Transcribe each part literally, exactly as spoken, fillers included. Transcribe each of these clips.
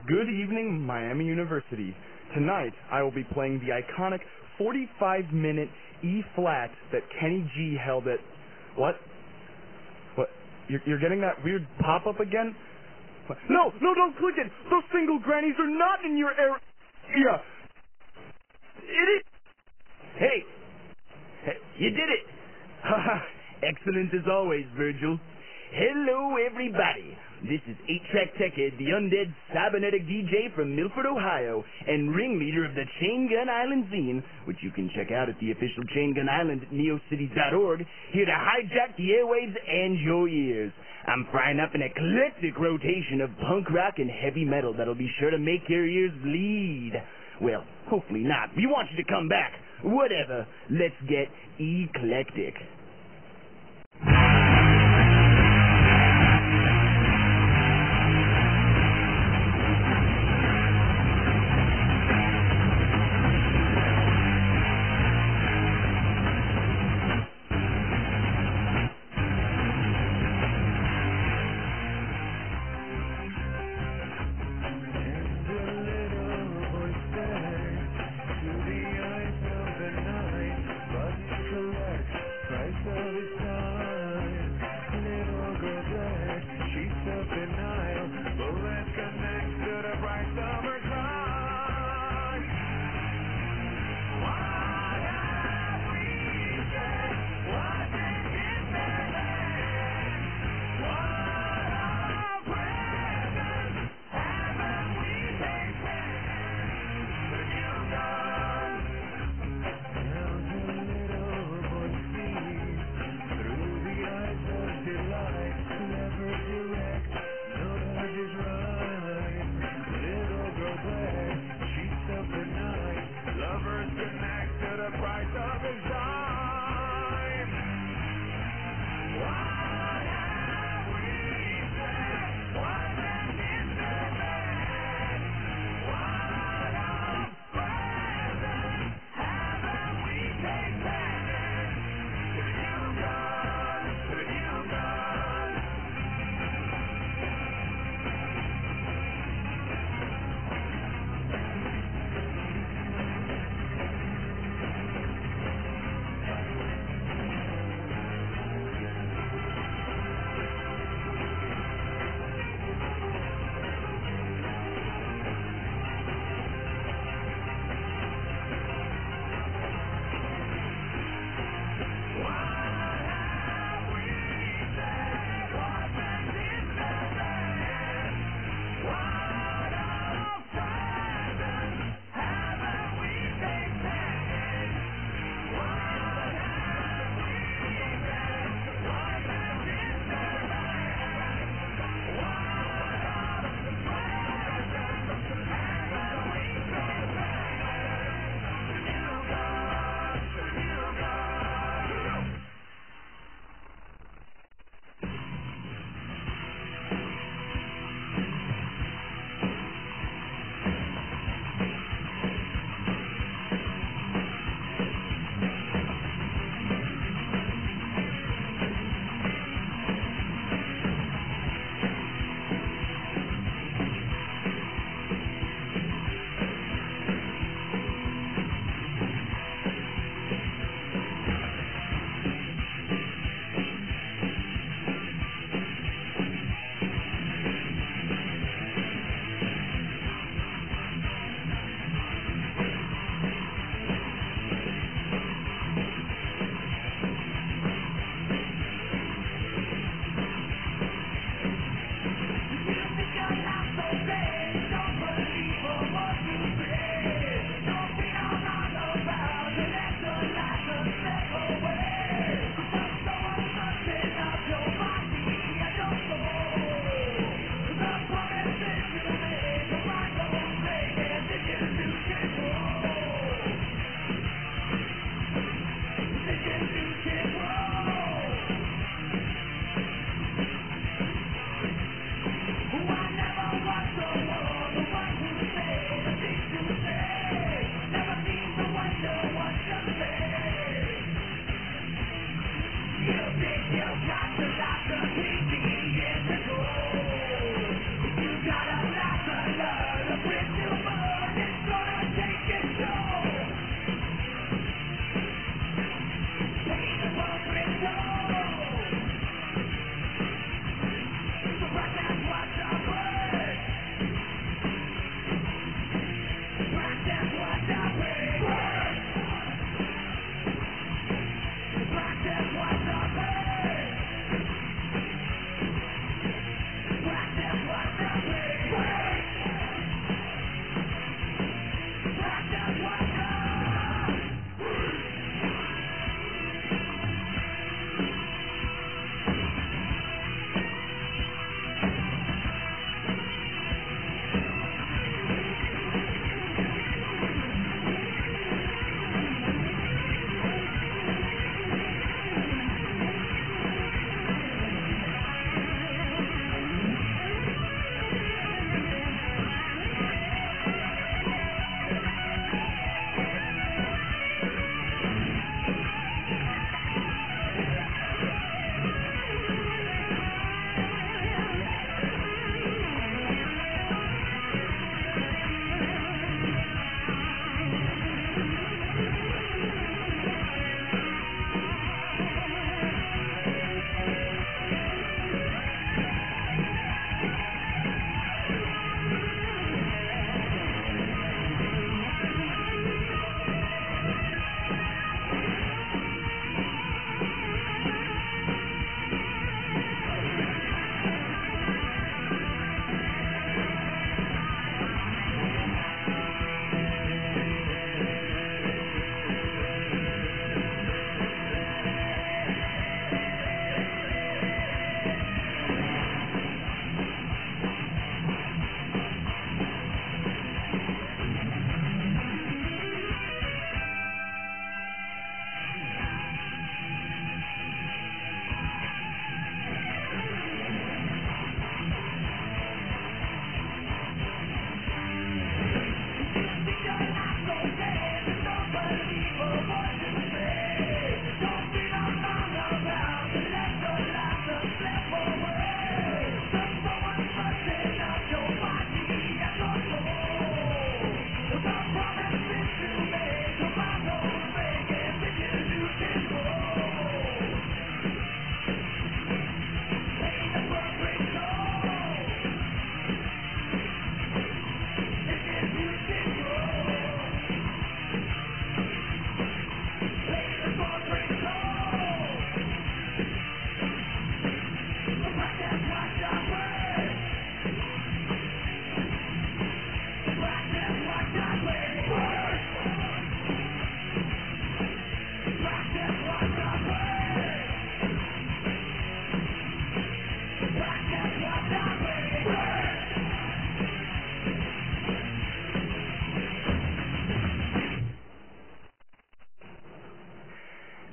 Good evening, Miami University. Tonight, I will be playing the iconic forty-five minute E-flat that Kenny G held at... What? What? You're, you're getting that weird pop-up again? What? No, no, don't click it! Those single grannies are not in your area! Yeah. Idiot! Hey! Hey, you did it! Haha, excellent as always, Virgil. Hello, everybody. This is eight track Techhead, the undead cybernetic D J from Milford, Ohio, and ringleader of the Chain Gun Island zine, which you can check out at the official Chain Gun Island at neocities dot org, here to hijack the airwaves and your ears. I'm frying up an eclectic rotation of punk rock and heavy metal that'll be sure to make your ears bleed. Well, hopefully not. We want you to come back. Whatever. Let's get eclectic.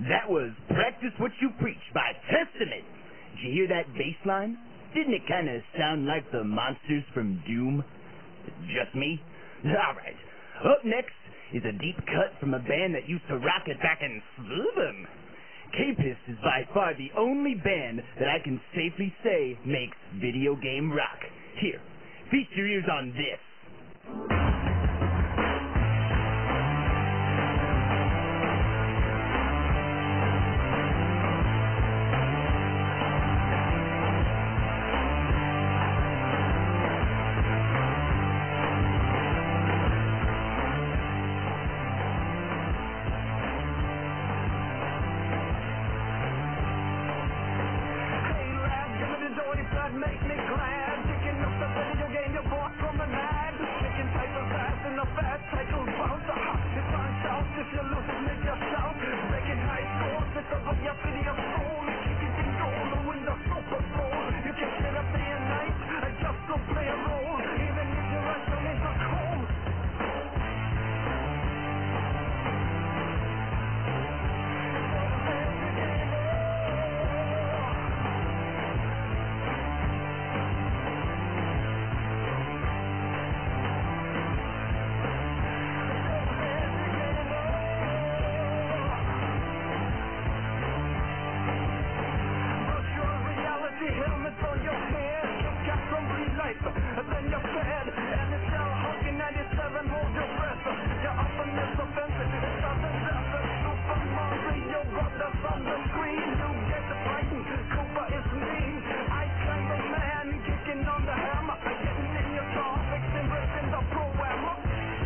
That was Practice What You Preach by Testament. Did you hear that bass line? Didn't it kind of sound like the monsters from Doom? Just me? Alright. Up next is a deep cut from a band that used to rock it back in Slithen. Capist is by far the only band that I can safely say makes video game rock. Here, feast your ears on this. Make me glad, picking up the video game you bought from the mag. Picking type of fast in the fast cycle bouncer. It turns out if you lose it, make your shout. Breaking high scores, it's above your video soul. Kicking in goal to win the Super Bowl. You can sit up day and night and just go play a role, even if you're wrestling back home. Helmets on your head, you've got some blue light, then you're fed, and it's your Hulk in ninety-seven, hold your breath, you're up on this offensive, it's sudden death, Super Mario Brothers on the screen, you get the frightened, Koopa is me, I climb the man, kicking on the hammer, getting in your car, fixing, breaking the programmer.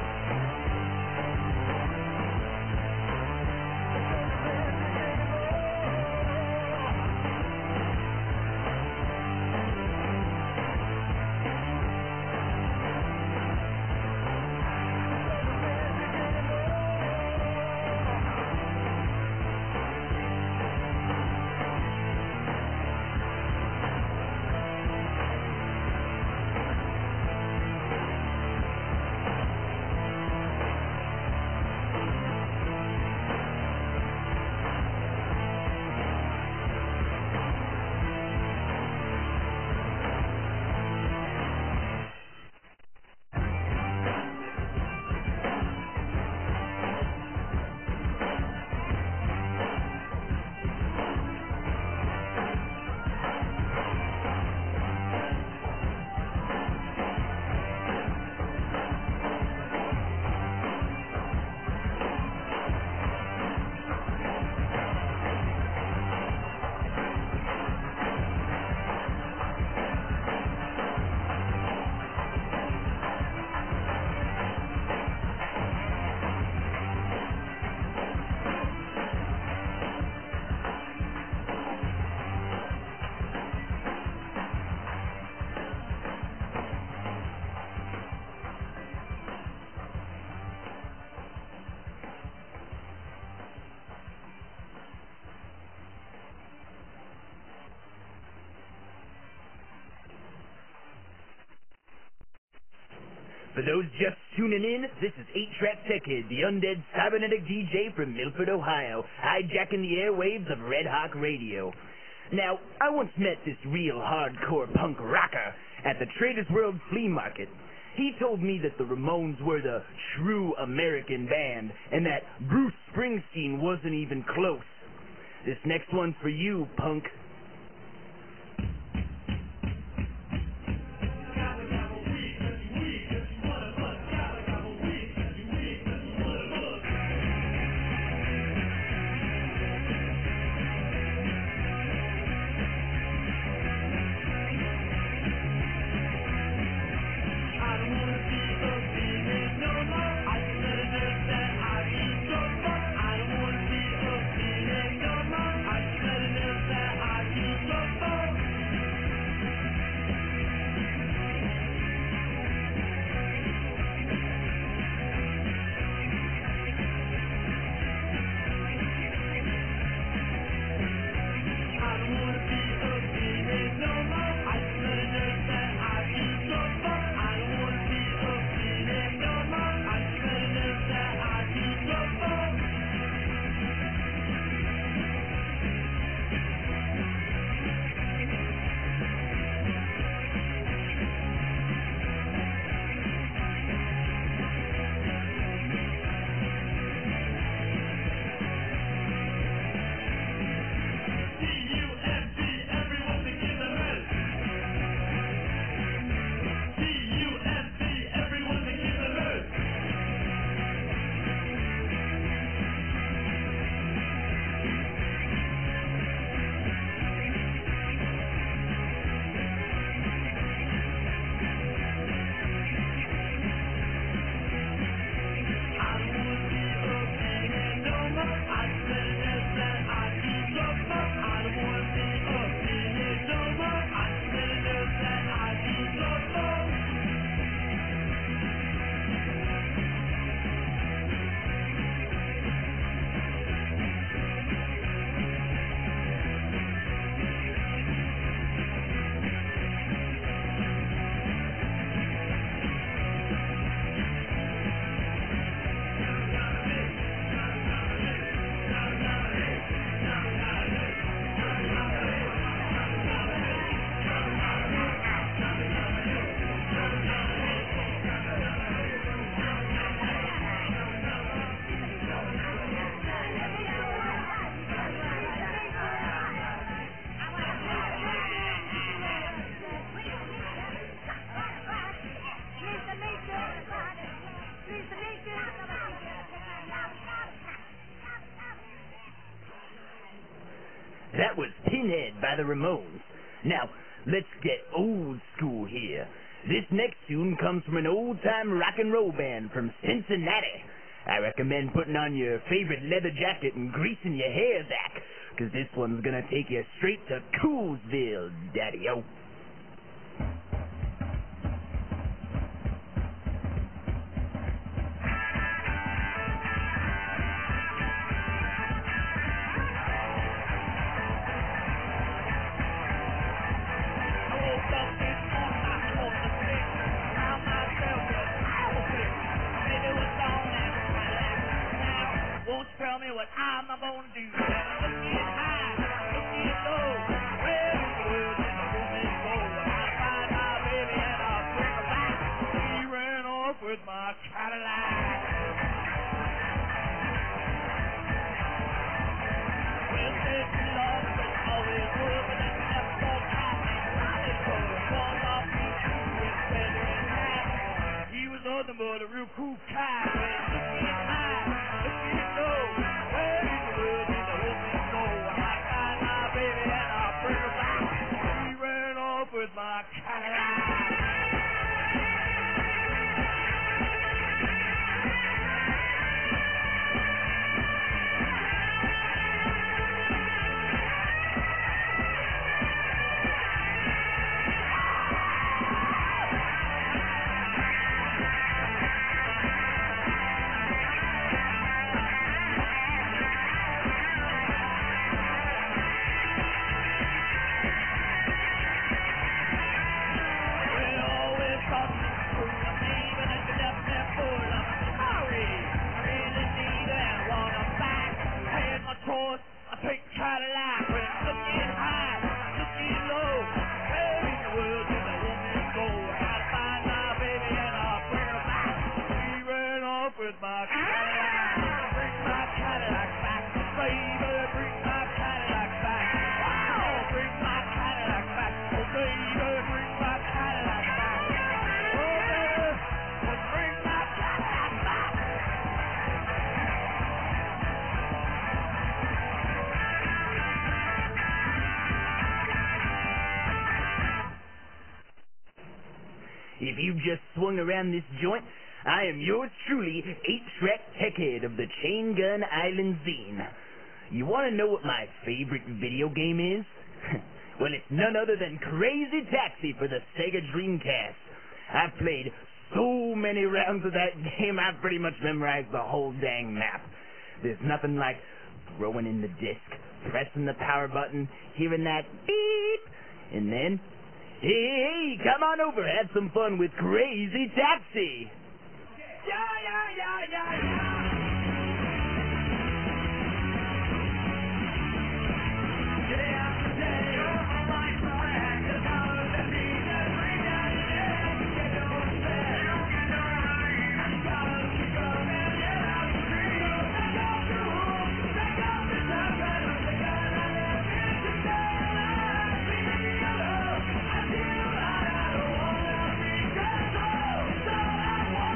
For those just tuning in, this is eight track Techhead, the undead cybernetic D J from Milford, Ohio, hijacking the airwaves of Red Hawk Radio. Now, I once met this real hardcore punk rocker at the Traders World Flea Market. He told me that the Ramones were the true American band, and that Bruce Springsteen wasn't even close. This next one's for you, punk. I That was Pinhead by the Ramones. Now, let's get old school here. This next tune comes from an old-time rock and roll band from Cincinnati. I recommend putting on your favorite leather jacket and greasing your hair back, because this one's gonna take you straight to Coolsville, daddy-o. Tell me what I'm gonna do. Looking high, looking low. Where in the world did the woman go? I find my baby and I'll bring her back. She ran off with my Cadillac. Well, said she loved me, always would, but then she never thought I'd be solid for her. Was off me with feather and hat. He was nothing but a real cool cat. Looking high, looking low. Where in the world did the woman go? I find my baby and I'll bring her back. She ran off with my Cadillac. I take Cadillac when looking high, looking low. Where in the world did the woman go? I gotta find my baby and I'll bring her back. She ran off with my Cadillac. Bring my Cadillac back, baby. Bring my Cadillac back. Wow, bring my Cadillac back. Oh, baby, bring my Cadillac back. Oh, baby, bring my Cadillac back. If you've just swung around this joint, I am yours truly, eight-track Techhead of the Chain Gun Island Zine. You want to know what my favorite video game is? Well, it's none other than Crazy Taxi for the Sega Dreamcast. I've played so many rounds of that game, I've pretty much memorized the whole dang map. There's nothing like throwing in the disc, pressing the power button, hearing that beep, and then... Hey, hey, come on over, have some fun with Crazy Taxi. Yeah, yeah, yeah, yeah, yeah. I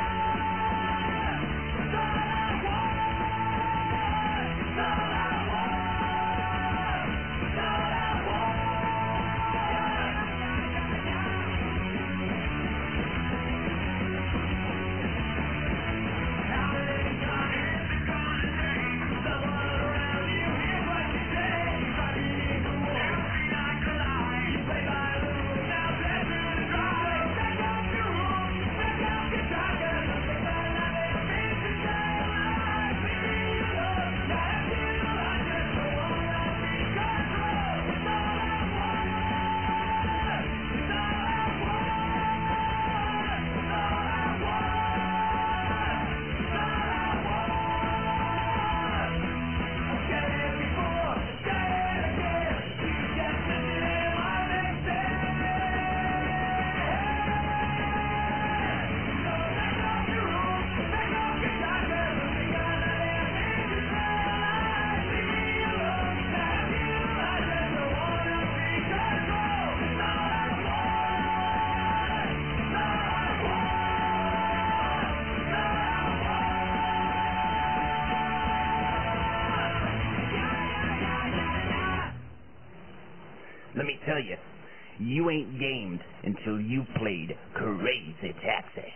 let me tell you, you ain't gamed until you've played Crazy Taxi.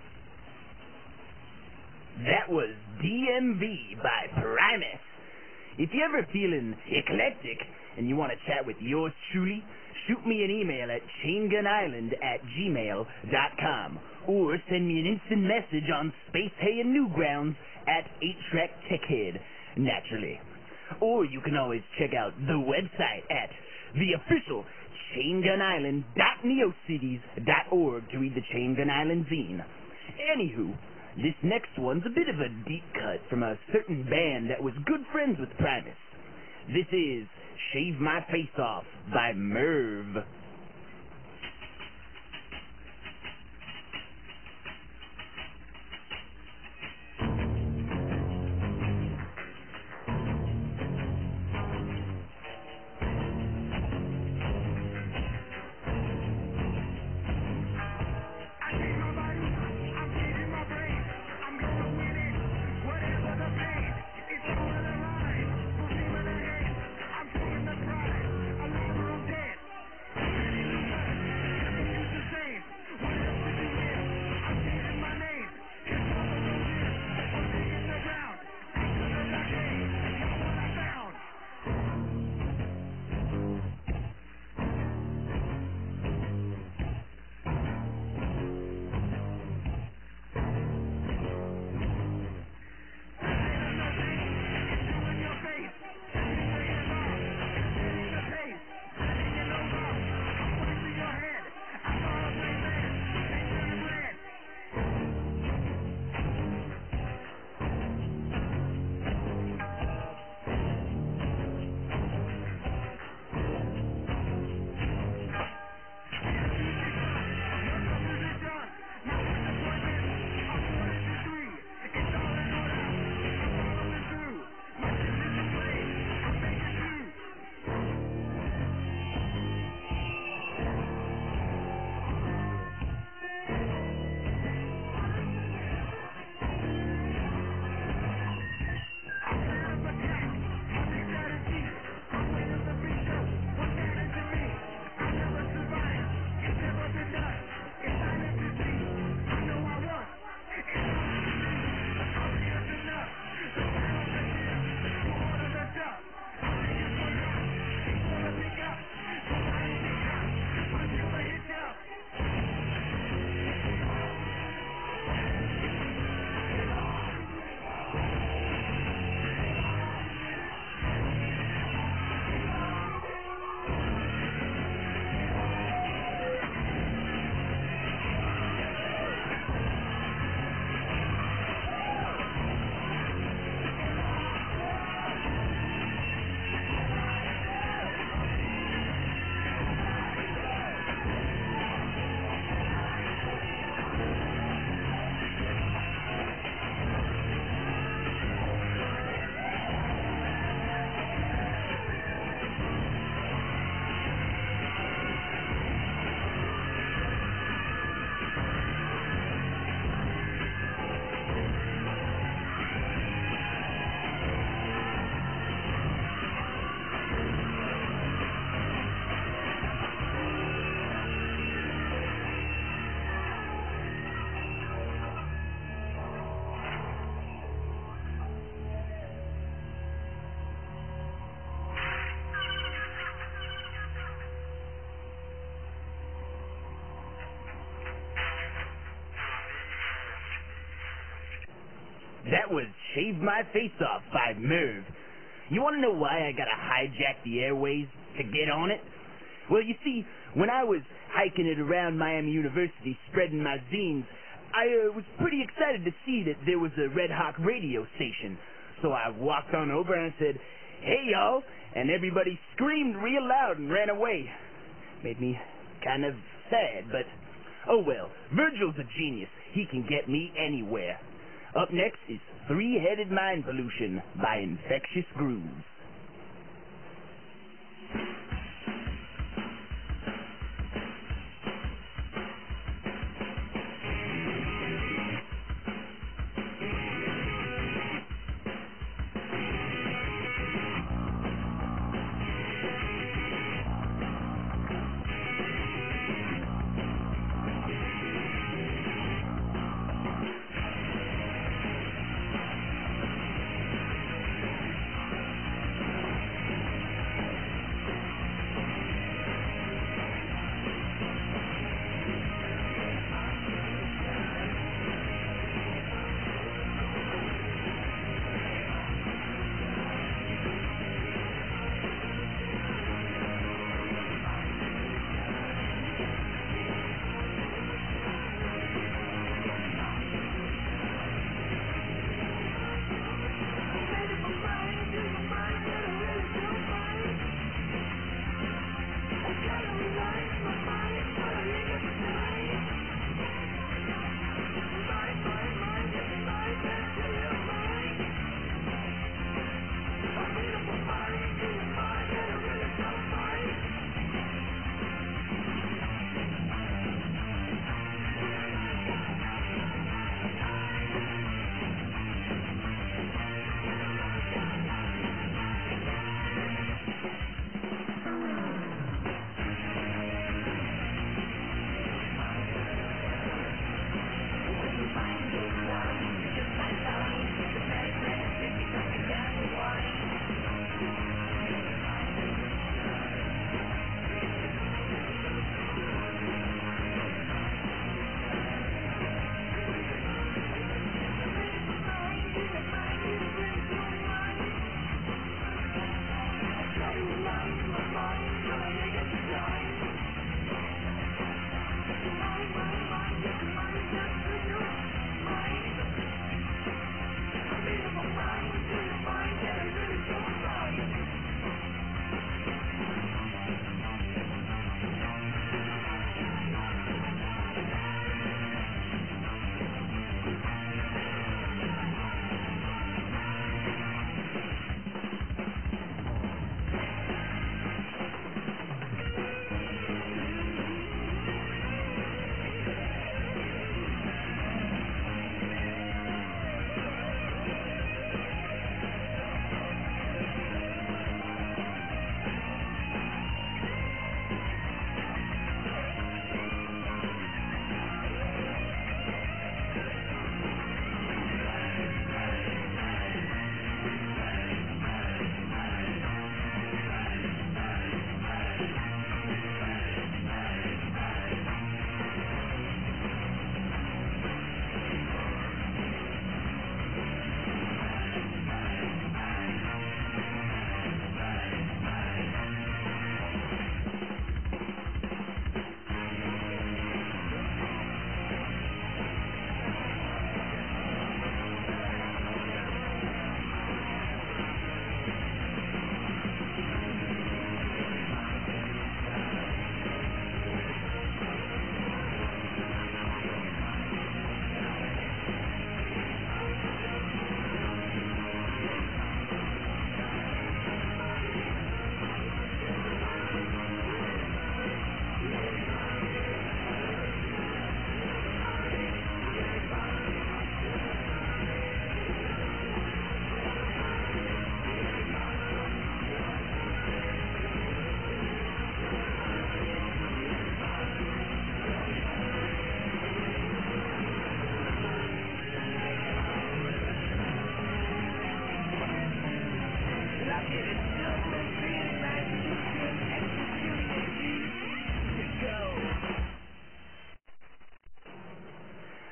That was D M V by Primus. If you're ever feeling eclectic and you want to chat with yours truly, shoot me an email at chaingunisland at gmail dot com or send me an instant message on Space Hay and Newgrounds at eight track tech head, naturally. Or you can always check out the website at the official chain gun island dot neocities dot org to read the Chain Gun Island zine. Anywho, this next one's a bit of a deep cut from a certain band that was good friends with Primus. This is Shave My Face Off by Merv. That was Shave My Face Off by Merv. You want to know why I gotta hijack the airways to get on it? Well, you see, when I was hiking it around Miami University spreading my zines, I uh, was pretty excited to see that there was a Red Hawk radio station. So I walked on over and I said, "Hey, y'all," and everybody screamed real loud and ran away. Made me kind of sad, but oh well. Virgil's a genius. He can get me anywhere. Up next is Three-Headed Mind Pollution by Infectious Grooves.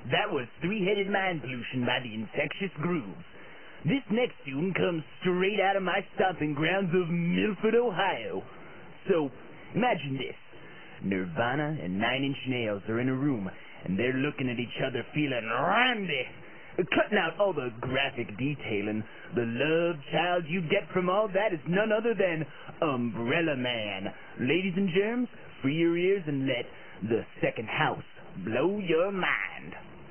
That was Three-Headed Mind Pollution by the Infectious Grooves. This next tune comes straight out of my stomping grounds of Milford, Ohio. So, imagine this. Nirvana and Nine Inch Nails are in a room, and they're looking at each other feeling randy. Cutting out all the graphic detailing, the love child you get from all that is none other than Umbrella Man. Ladies and germs, free your ears and let The Second House blow your mind.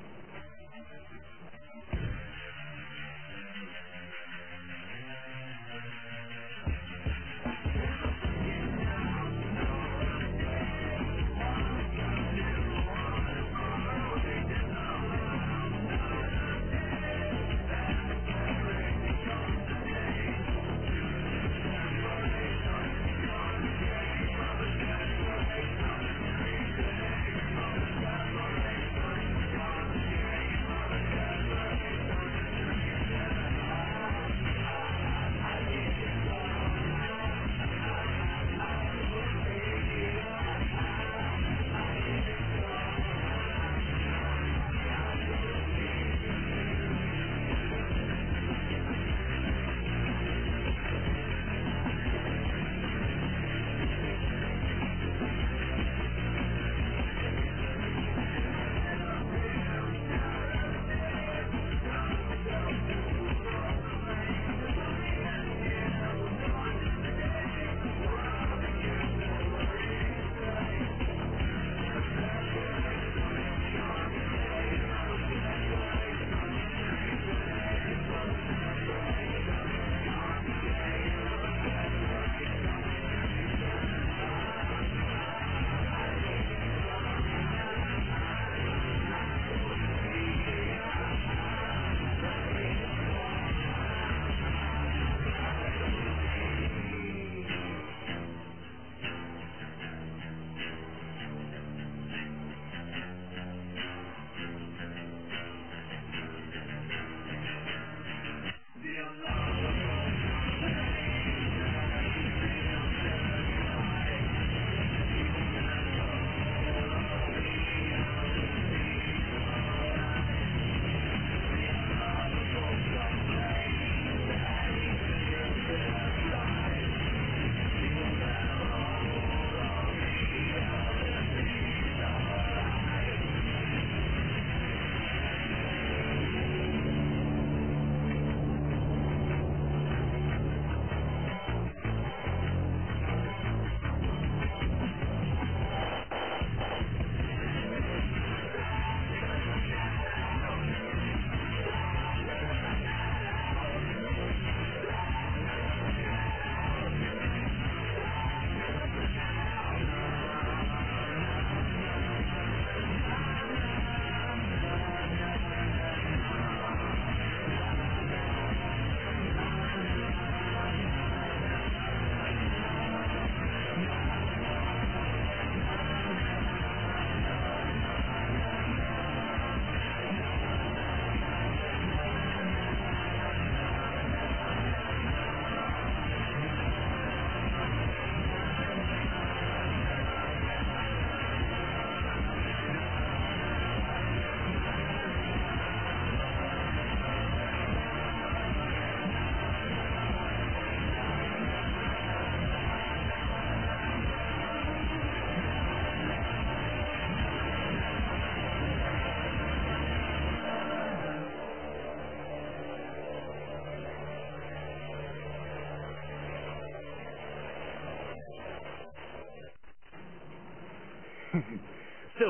So,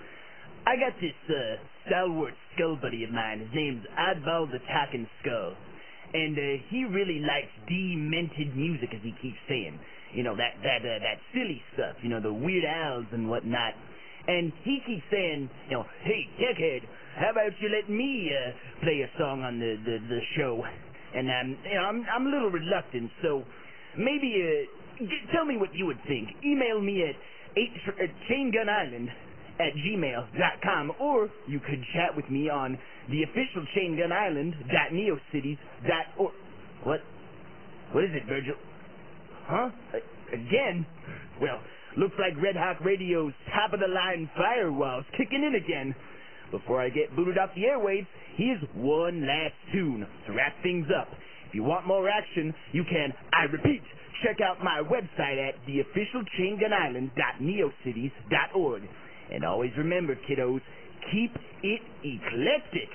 I got this uh, stalwart skull buddy of mine. His name's Oddball the Talking Skull. And uh, he really likes demented music, as he keeps saying. You know, that that uh, that silly stuff, you know, the Weird Owls and whatnot. And he keeps saying, you know, hey, Techhead, how about you let me uh, play a song on the, the, the show? And um, you know, I'm, I'm a little reluctant, so maybe uh, g- tell me what you would think. Email me at eight, uh, chain gun island at gmail dot com, or you could chat with me on the official chain gun island dot neocities dot org. What? What is it, Virgil? Huh? Uh, again? Well, looks like Red Hawk Radio's top-of-the-line firewall's kicking in again. Before I get booted off the airwaves, here's one last tune to wrap things up. If you want more action, you can, I repeat, check out my website at the official chain gun island dot neocities dot org. And always remember, kiddos, keep it eclectic.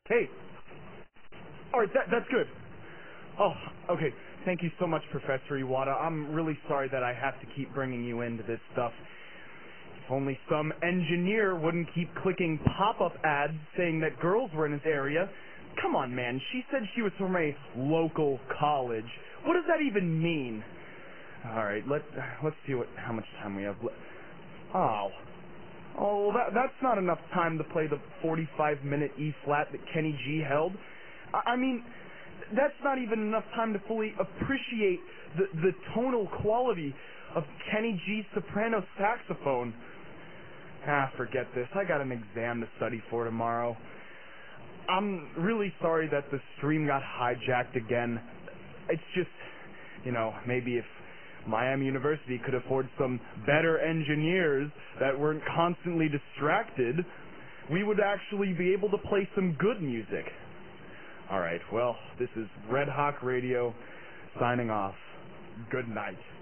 Hey. All right, that, that's good. Oh, okay. Thank you so much, Professor Iwata. I'm really sorry that I have to keep bringing you into this stuff. If only some engineer wouldn't keep clicking pop-up ads saying that girls were in his area. Come on, man. She said she was from a local college. What does that even mean? All right, let, let's see what how much time we have. Oh. Oh, well, that, that's not enough time to play the forty-five minute E-flat that Kenny G held. I, I mean, that's not even enough time to fully appreciate the, the tonal quality of Kenny G's soprano saxophone. Ah, forget this. I got an exam to study for tomorrow. I'm really sorry that the stream got hijacked again. It's just, you know, maybe if Miami University could afford some better engineers that weren't constantly distracted, we would actually be able to play some good music. All right, well, this is Red Hawk Radio signing off. Good night.